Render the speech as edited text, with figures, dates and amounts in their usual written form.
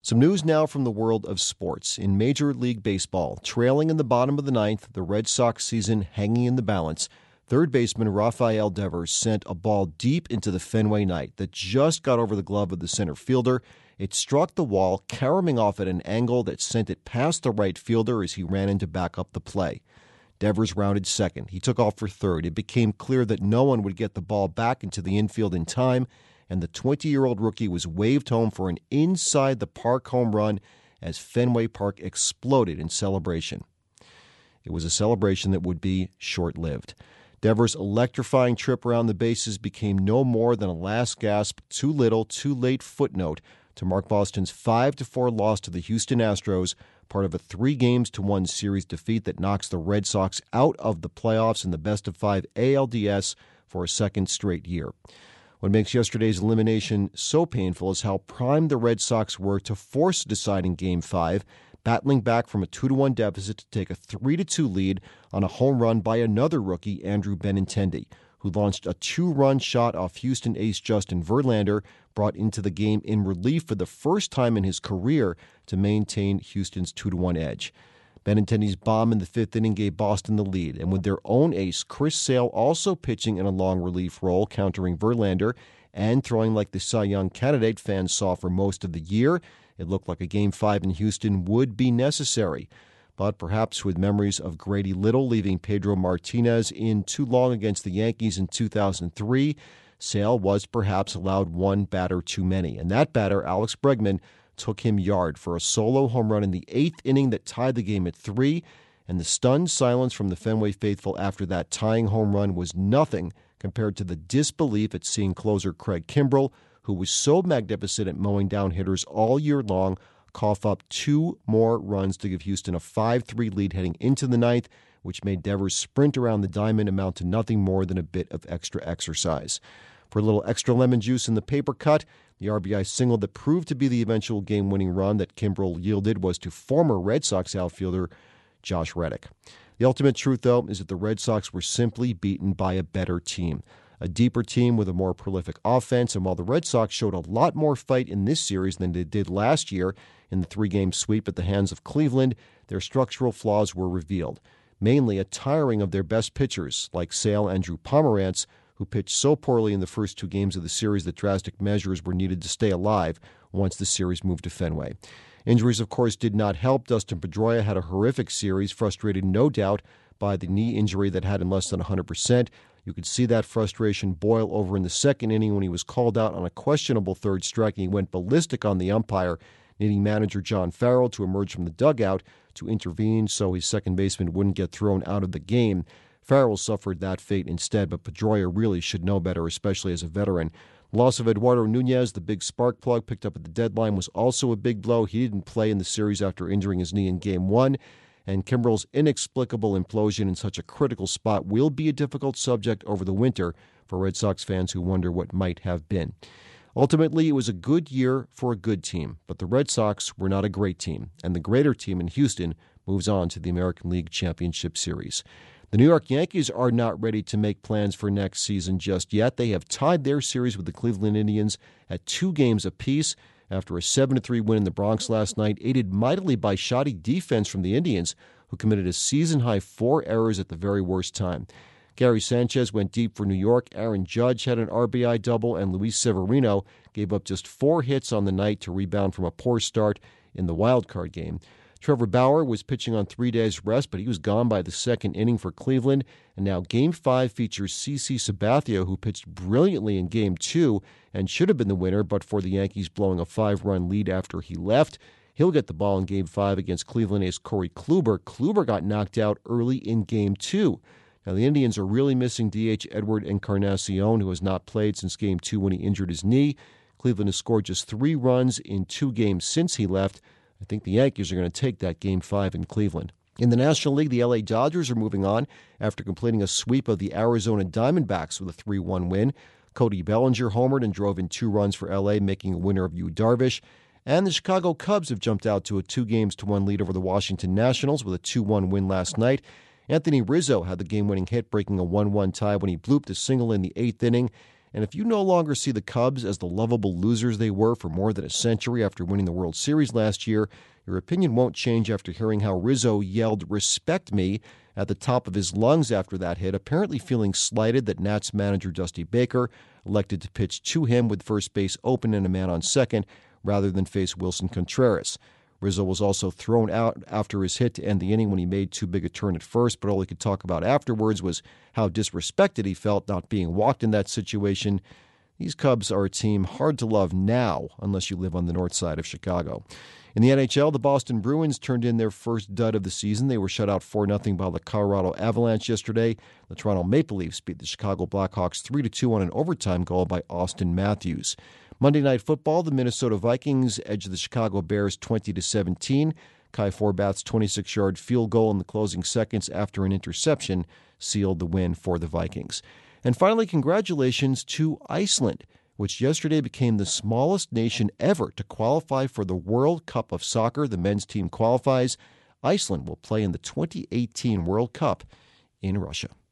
Some news now from the world of sports. In Major League Baseball, trailing in the bottom of the ninth, the Red Sox season hanging in the balance, third baseman Rafael Devers sent a ball deep into the Fenway night that just got over the glove of the center fielder. It struck the wall, caroming off at an angle that sent it past the right fielder as he ran in to back up the play. Devers rounded second. He took off for third. It became clear that no one would get the ball back into the infield in time, and the 20-year-old rookie was waved home for an inside-the-park home run as Fenway Park exploded in celebration. It was a celebration that would be short-lived. Devers' electrifying trip around the bases became no more than a last gasp, too little, too late footnote to mark Boston's 5-4 loss to the Houston Astros, part of a 3-1 series defeat that knocks the Red Sox out of the playoffs in the best-of-5 ALDS for a second straight year. What makes yesterday's elimination so painful is how primed the Red Sox were to force a deciding Game 5, battling back from a 2-1 deficit to take a 3-2 lead on a home run by another rookie, Andrew Benintendi, who launched a 2-run shot off Houston ace Justin Verlander, brought into the game in relief for the first time in his career to maintain Houston's 2-1 edge. Benintendi's bomb in the fifth inning gave Boston the lead, and with their own ace, Chris Sale, also pitching in a long relief role, countering Verlander and throwing like the Cy Young candidate fans saw for most of the year, it looked like a Game 5 in Houston would be necessary. But perhaps with memories of Grady Little leaving Pedro Martinez in too long against the Yankees in 2003, Sale was perhaps allowed one batter too many. And that batter, Alex Bregman, took him yard for a solo home run in the eighth inning that tied the game at 3, and the stunned silence from the Fenway faithful after that tying home run was nothing compared to the disbelief at seeing closer Craig Kimbrell, who was so magnificent at mowing down hitters all year long, cough up 2 more runs to give Houston a 5-3 lead heading into the ninth, which made Devers' sprint around the diamond amount to nothing more than a bit of extra exercise. For a little extra lemon juice in the paper cut, the RBI single that proved to be the eventual game-winning run that Kimbrell yielded was to former Red Sox outfielder Josh Reddick. The ultimate truth, though, is that the Red Sox were simply beaten by a better team, a deeper team with a more prolific offense, and while the Red Sox showed a lot more fight in this series than they did last year in the 3-game sweep at the hands of Cleveland, their structural flaws were revealed, mainly a tiring of their best pitchers like Sale and Drew Pomeranz, who pitched so poorly in the first 2 games of the series that drastic measures were needed to stay alive once the series moved to Fenway. Injuries, of course, did not help. Dustin Pedroia had a horrific series, frustrated no doubt by the knee injury that had him less than 100%. You could see that frustration boil over in the second inning when he was called out on a questionable third strike, and he went ballistic on the umpire, needing manager John Farrell to emerge from the dugout to intervene so his second baseman wouldn't get thrown out of the game. Farrell suffered that fate instead, but Pedroia really should know better, especially as a veteran. The loss of Eduardo Nunez, the big spark plug picked up at the deadline, was also a big blow. He didn't play in the series after injuring his knee in Game 1, and Kimbrell's inexplicable implosion in such a critical spot will be a difficult subject over the winter for Red Sox fans who wonder what might have been. Ultimately, it was a good year for a good team, but the Red Sox were not a great team, and the greater team in Houston moves on to the American League Championship Series. The New York Yankees are not ready to make plans for next season just yet. They have tied their series with the Cleveland Indians at 2 games apiece after a 7-3 win in the Bronx last night, aided mightily by shoddy defense from the Indians, who committed a season-high 4 errors at the very worst time. Gary Sanchez went deep for New York, Aaron Judge had an RBI double, and Luis Severino gave up just 4 hits on the night to rebound from a poor start in the wild-card game. Trevor Bauer was pitching on 3 days' rest, but he was gone by the second inning for Cleveland. And now Game 5 features CC Sabathia, who pitched brilliantly in Game 2 and should have been the winner, but for the Yankees blowing a 5-run lead after he left. He'll get the ball in Game 5 against Cleveland ace Corey Kluber. Kluber got knocked out early in Game 2. Now, the Indians are really missing DH Edward Encarnacion, who has not played since Game 2 when he injured his knee. Cleveland has scored just 3 runs in 2 games since he left. I think the Yankees are going to take that Game 5 in Cleveland. In the National League, the LA Dodgers are moving on after completing a sweep of the Arizona Diamondbacks with a 3-1 win. Cody Bellinger homered and drove in 2 runs for LA, making a winner of Yu Darvish. And the Chicago Cubs have jumped out to a 2-1 lead over the Washington Nationals with a 2-1 win last night. Anthony Rizzo had the game-winning hit, breaking a 1-1 tie when he blooped a single in the 8th inning. And if you no longer see the Cubs as the lovable losers they were for more than a century after winning the World Series last year, your opinion won't change after hearing how Rizzo yelled "respect me" at the top of his lungs after that hit, apparently feeling slighted that Nats manager Dusty Baker elected to pitch to him with first base open and a man on second rather than face Wilson Contreras. Rizzo was also thrown out after his hit to end the inning when he made too big a turn at first, but all he could talk about afterwards was how disrespected he felt not being walked in that situation. These Cubs are a team hard to love now, unless you live on the north side of Chicago. In the NHL, the Boston Bruins turned in their first dud of the season. They were shut out 4-0 by the Colorado Avalanche yesterday. The Toronto Maple Leafs beat the Chicago Blackhawks 3-2 on an overtime goal by Austin Matthews. Monday Night Football, the Minnesota Vikings edged the Chicago Bears 20-17. Kai Forbath's 26-yard field goal in the closing seconds after an interception sealed the win for the Vikings. And finally, congratulations to Iceland, which yesterday became the smallest nation ever to qualify for the World Cup of Soccer. The men's team qualifies. Iceland will play in the 2018 World Cup in Russia.